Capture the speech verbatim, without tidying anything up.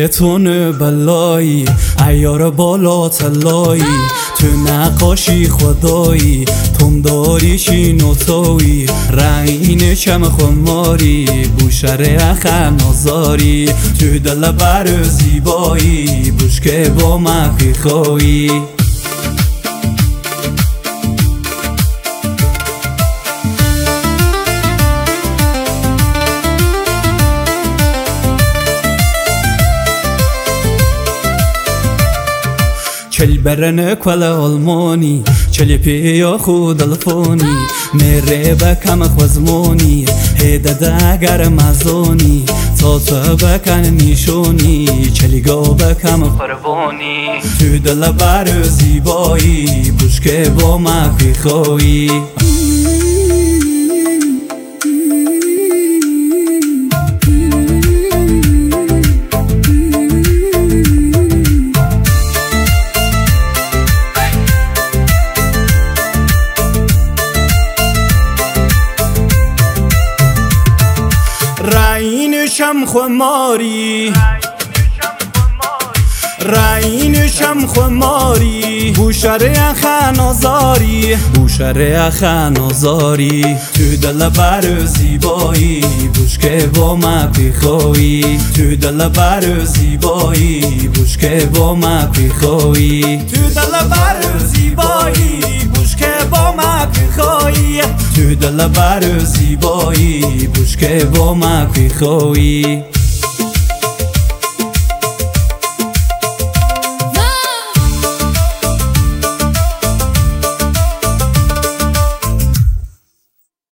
شیطان بلایی عیار بالا تلایی تو نقاشی خدایی تم داری شی نوتایی رنگین شم خماری بوشر اخر نازاری تو دل بر زیبایی بوش که با مکی خوایی چل برن کل آلمانی چلی پیا خود الفونی میره بکم خوزمونی هیده اگر مزونی تا تو بکن نیشونی چلی گو بکم قربانی تو دل بر زیبایی بوش که با مکی خویی رعین شم خماری رعین شم خماری بوشر اخ نازاری بوشر اخ نازاری تو دل بر زیبایی بوش که با مکی خویی تو دل بر زیبایی بوش که با مکی خویی تو دل بر زیبایی بوش که با مکی خویی تو دل بر زیبایی بوش که با مکی خویی